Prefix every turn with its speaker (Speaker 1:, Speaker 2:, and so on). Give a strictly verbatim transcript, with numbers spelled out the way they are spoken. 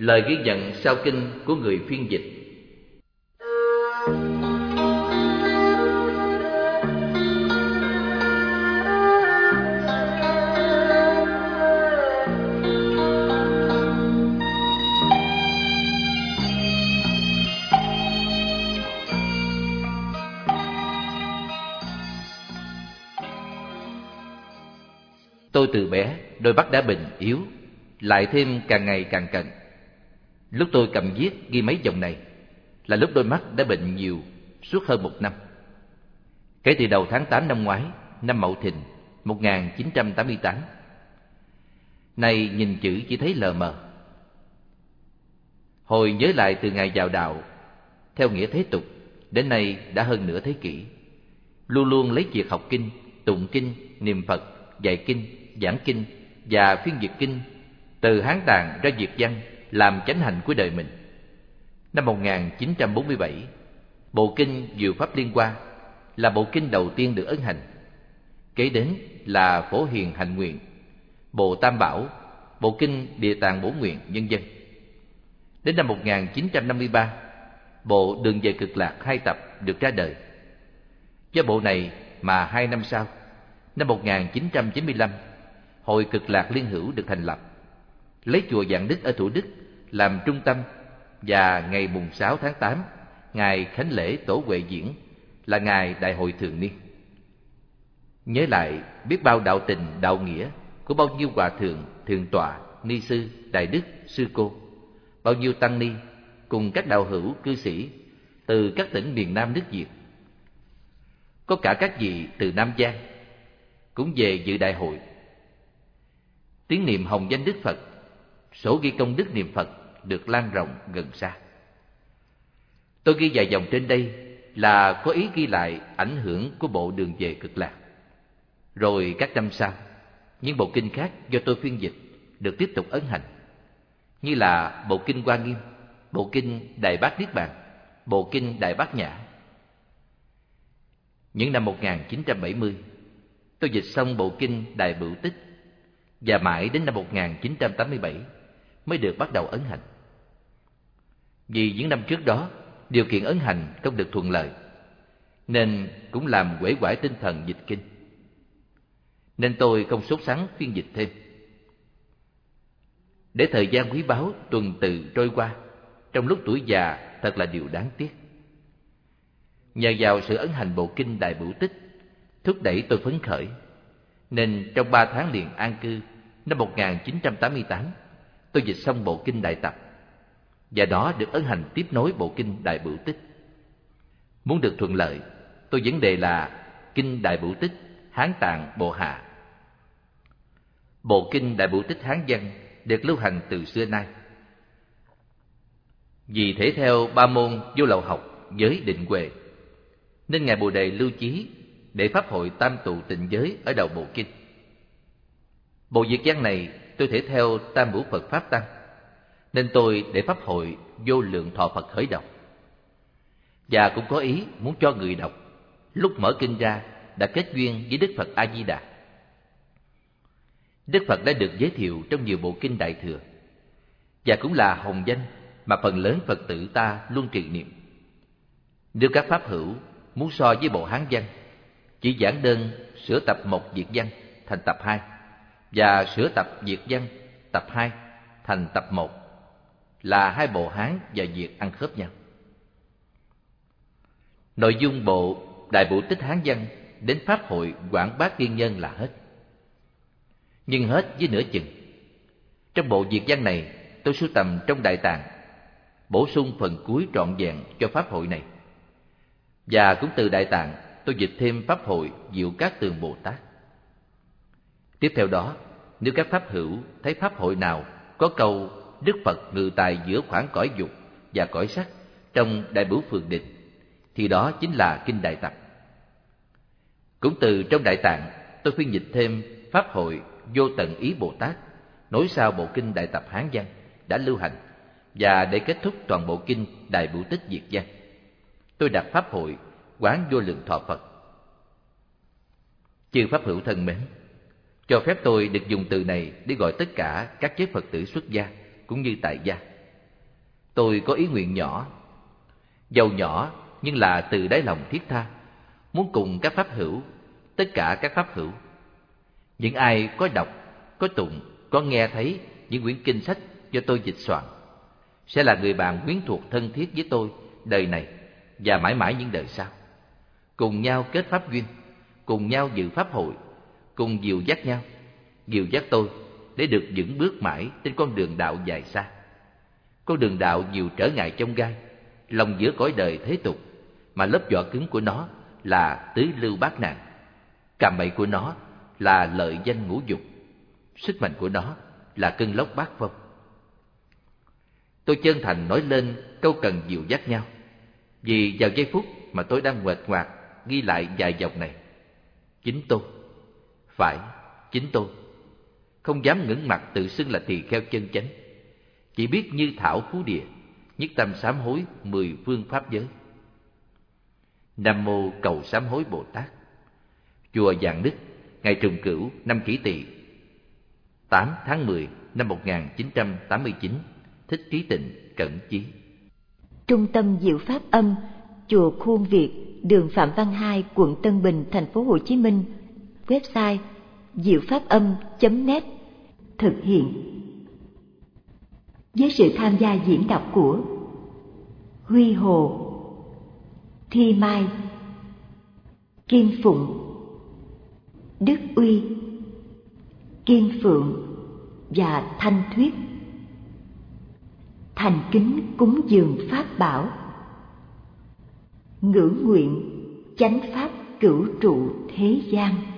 Speaker 1: Lời ghi nhận sau kinh của người phiên dịch. Tôi từ bé, đôi mắt đã bệnh yếu, lại thêm càng ngày càng cận. Lúc tôi cầm viết ghi mấy dòng này là lúc đôi mắt đã bệnh nhiều suốt hơn một năm. Kể từ đầu tháng tám năm ngoái, năm Mậu Thìn một nghìn chín trăm tám mươi tám. Nay nhìn chữ chỉ thấy lờ mờ. Hồi nhớ lại từ ngày vào đạo, theo nghĩa thế tục, đến nay đã hơn nửa thế kỷ, luôn luôn lấy việc học kinh, tụng kinh, niệm Phật, dạy kinh, giảng kinh và phiên dịch kinh từ Hán Tạng ra Việt văn làm chánh hạnh của đời mình. Năm một nghìn chín trăm bốn mươi bảy, bộ kinh Diệu Pháp Liên Hoa là bộ kinh đầu tiên được ấn hành. Kế đến là Phổ Hiền Hạnh Nguyện, bộ Tam Bảo, bộ kinh Địa Tạng Bổ Nguyện, vân vân. Đến năm một nghìn chín trăm năm mươi ba, bộ Đường Về Cực Lạc hai tập được ra đời. Do bộ này mà hai năm sau, năm một nghìn chín trăm chín mươi lăm, Hội Cực Lạc Liên Hữu được thành lập, lấy chùa Vạn Đức ở Thủ Đức làm trung tâm, và ngày mùng sáu tháng tám, ngày khánh lễ Tổ Huệ Diễn là ngày đại hội thường niên. Nhớ lại biết bao đạo tình, đạo nghĩa của bao nhiêu hòa thượng, thượng tọa, ni sư, đại đức, sư cô, bao nhiêu tăng ni cùng các đạo hữu cư sĩ từ các tỉnh miền Nam nước Việt. Có cả các vị từ Nam Giang cũng về dự đại hội. Tiếng niệm hồng danh Đức Phật, sổ ghi công đức niệm Phật được lan rộng gần xa. Tôi ghi vài dòng trên đây là có ý ghi lại ảnh hưởng của bộ Đường Về Cực Lạc. Rồi các năm sau, những bộ kinh khác do tôi phiên dịch được tiếp tục ấn hành, như là bộ kinh Hoa Nghiêm, bộ kinh Đại Bát Niết Bàn, bộ kinh Đại Bát Nhã. Những năm một nghìn chín trăm bảy mươi, tôi dịch xong bộ kinh Đại Bửu Tích, và mãi đến năm một nghìn chín trăm tám mươi bảy mới được bắt đầu ấn hành. Vì những năm trước đó, điều kiện ấn hành không được thuận lợi, nên cũng làm uể oải tinh thần dịch kinh. Nên tôi không sốt sắng phiên dịch thêm. Để thời gian quý báu tuần tự trôi qua trong lúc tuổi già thật là điều đáng tiếc. Nhờ vào sự ấn hành bộ kinh Đại Bửu Tích thúc đẩy tôi phấn khởi, nên trong ba tháng liền an cư năm một nghìn chín trăm tám mươi tám, tôi dịch xong bộ kinh Đại Tập, và đó được ấn hành tiếp nối bộ kinh Đại Bửu Tích. Muốn được thuận lợi, tôi vấn đề là kinh Đại Bửu Tích Hán Tạng Bộ Hạ. Bộ kinh Đại Bửu Tích Hán văn được lưu hành từ xưa nay. Vì thể theo ba môn vô lậu học với định huệ, nên ngài Bồ Đề lưu chí để pháp hội tam tụ tịnh giới ở đầu bộ kinh. Bộ việt văn này tôi thể theo Tam Bửu Phật Pháp Tăng, nên tôi để pháp hội Vô Lượng Thọ Phật khởi đọc. Và cũng có ý muốn cho người đọc lúc mở kinh ra đã kết duyên với Đức Phật A Di Đà. Đức Phật đã được giới thiệu trong nhiều bộ kinh Đại Thừa, và cũng là hồng danh mà phần lớn Phật tử ta luôn trì niệm. Nếu các pháp hữu muốn so với bộ Hán văn, chỉ giảng đơn sửa tập một Việt văn thành tập hai, và sửa tập Việt văn tập hai thành tập một, là hai bộ Hán và Việt ăn khớp nhau. Nội dung bộ Đại Bửu Tích Hán văn đến pháp hội quảng bác viên nhân là hết, nhưng hết với nửa chừng. Trong bộ Việt văn này, tôi sưu tầm trong Đại Tạng, bổ sung phần cuối trọn vẹn cho pháp hội này. Và cũng từ Đại Tạng, tôi dịch thêm pháp hội Diệu Cát Tường Bồ Tát. Tiếp theo đó, nếu các pháp hữu thấy pháp hội nào có câu Đức Phật ngự tại giữa khoảng cõi dục và cõi sắc trong Đại Bửu Phường Định, thì đó chính là kinh Đại Tập. Cũng từ trong Đại Tạng, tôi phiên dịch thêm pháp hội Vô Tận Ý Bồ Tát, nối sau bộ kinh Đại Tập Hán văn đã lưu hành, và để kết thúc toàn bộ kinh Đại Bửu Tích Việt văn, tôi đặt pháp hội Quán Vô Lượng Thọ Phật. Chư pháp hữu thân mến, cho phép tôi được dùng từ này để gọi tất cả các giới Phật tử xuất gia cũng như tại gia. Tôi có ý nguyện nhỏ, dầu nhỏ nhưng là từ đáy lòng thiết tha, muốn cùng các pháp hữu, tất cả các pháp hữu, những ai có đọc, có tụng, có nghe thấy những quyển kinh sách do tôi dịch soạn, sẽ là người bạn quyến thuộc thân thiết với tôi đời này và mãi mãi những đời sau. Cùng nhau kết pháp duyên, cùng nhau dự pháp hội, cùng dìu dắt nhau, dìu dắt tôi để được vững bước mãi trên con đường đạo dài xa. Con đường đạo nhiều trở ngại chông gai, lòng giữa cõi đời thế tục, mà lớp vỏ cứng của nó là tứ lưu bát nạn, cạm bẫy của nó là lợi danh ngũ dục, sức mạnh của nó là cơn lốc bát phong. Tôi chân thành nói lên câu cần dìu dắt nhau, vì vào giây phút mà tôi đang nguệch ngoạc ghi lại vài dòng này, chính tôi, phải, chính tôi, không dám ngẩng mặt tự xưng là tỳ kheo chân chánh, chỉ biết như thảo phú địa, nhất tâm sám hối mười phương pháp giới. Nam mô Cầu Sám Hối Bồ Tát. Chùa Vạn Đức, ngày Trùng Cửu năm Kỷ Tỵ, tám tháng mười năm một nghìn chín trăm tám mươi chín. Thích Trí Tịnh, Cẩn Chí.
Speaker 2: Trung tâm Diệu Pháp Âm, chùa Khuôn Việt, đường Phạm Văn Hai, quận Tân Bình, thành phố Hồ Chí Minh. Website diệu pháp âm chấm net. Thực hiện với sự tham gia diễn đọc của Huy Hồ, Thi Mai, Kim Phụng, Đức Uy, Kim Phượng và Thanh Thuyết. Thành kính cúng dường pháp bảo, ngưỡng nguyện chánh pháp cửu trụ thế gian.